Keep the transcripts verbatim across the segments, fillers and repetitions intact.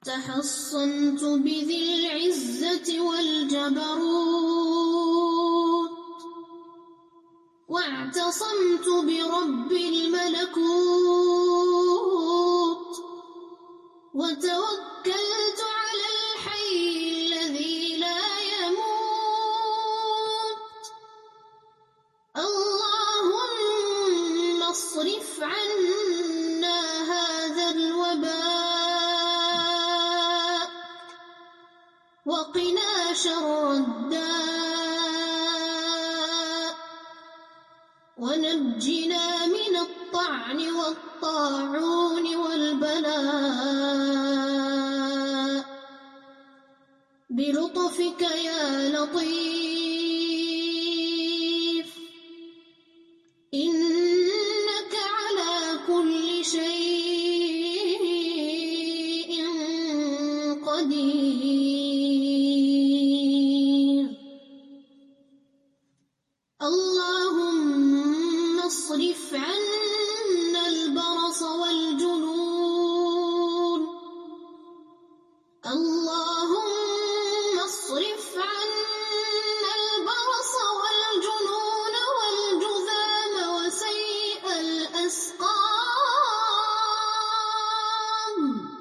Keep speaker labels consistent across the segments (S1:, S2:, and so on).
S1: تحصنت بذي العزة والجبروت واعتصمت برب الملكوت وتوكلت على الحي الذي لا يموت. اللهم اصرف عنا هذا الوباء وقنا شر الداء ونجنا من الطعن والطاعون والبلاء بلطفك يا لطيف إنك على كل شيء قدير. اللهم اصرف عنا البرص والجنون. اللهم اصرف عنا البرص والجنون والجذام وسيء الأسقام.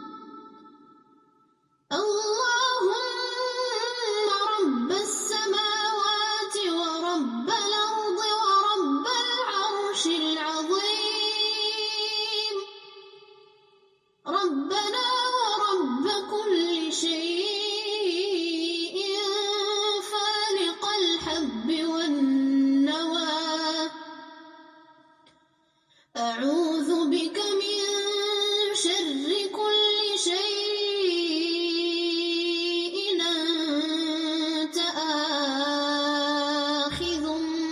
S1: اللهم رب السماوات ورب الأرض ورب العرش العظيم ربنا ورب كل شيء فالق الحب والنوى أعوذ بك من شر كل شيء أنت آخذ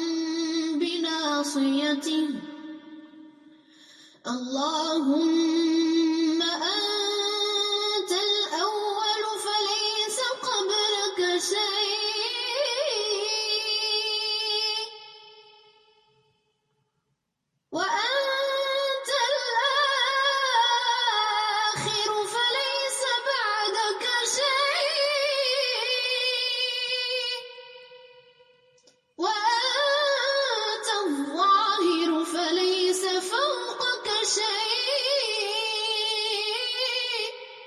S1: بناصيته. اللهم أنت الأول فليس قبلك شيء وأنت الآخر فليس بعدك شيء وأنت الظاهر فليس فوقك شيء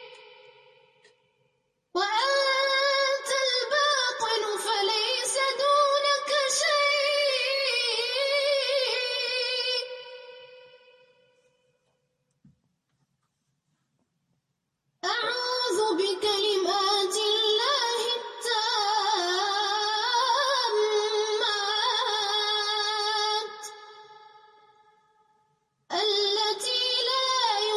S1: وأنت الباطن فليس دونك شيء. أعوذ بكلمات الله التامات التي لا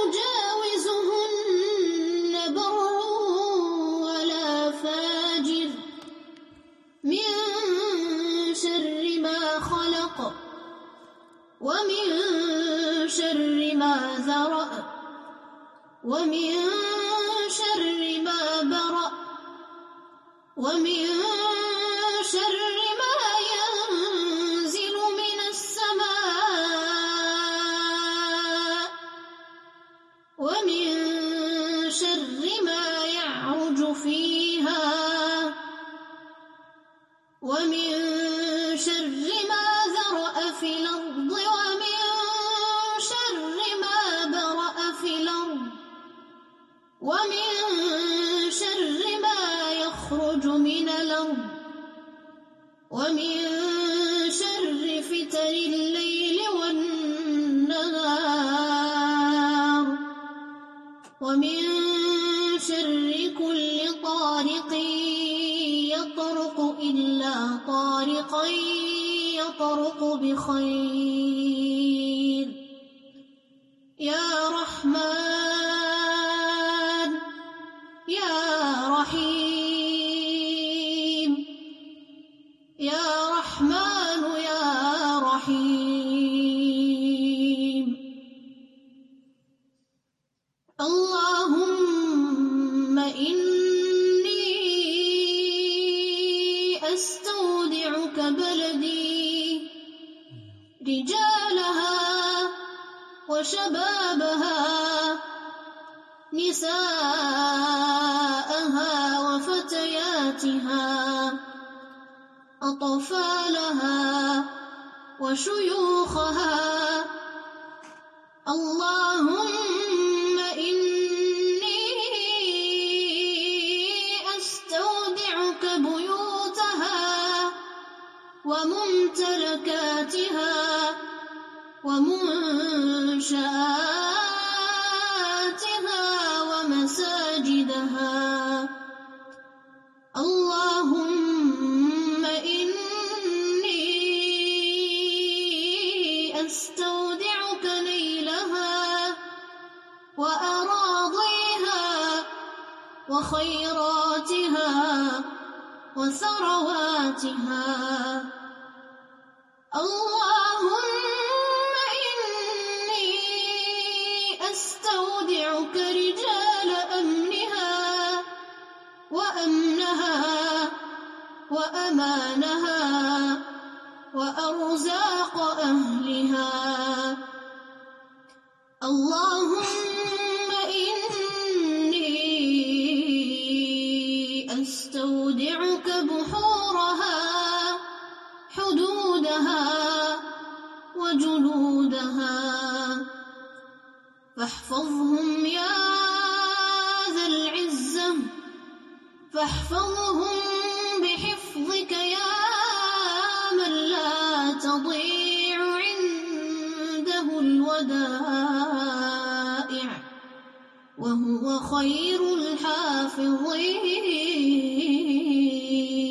S1: يجاوزهن بر ولا فاجر من شر ما خلق ومن شر ما ذرأ ومن شر ما برأ ومن شر ما ينزل من السماء ومن شر ما يعرج فيها ومن شر ما ذرأ في الأرض ومن شر ما برأ في الأرض ومن شر ما يخرج من الأرض ومن شر فتن الليل والنهار ومن شر كل طارق يطرق إلا طارقا يطرق بخير. يا رحمن يا رحيم يا رحمن يا رحيم. اللهم إني أستودعك بلدي رجالها وشبابها نساءها نساءها أطفالها وشيوخها. اللهم إني أستودعك بيوتها وممتلكاتها ومنشآتها ومساجدها. اللهم إني أستودعك نيلها وأراضيها وخيراتها وثرواتها. اللهم إني أستودعك رجال أمنها وأمنها وأمانها وأرزاق أهلها. اللهم إني أستودعك بحورها حدودها وجنودها فاحفظهم يا ذا العزة، فاحفظهم بحفظك يا من لا تضيع عنده الودائع وهو خير الحافظين.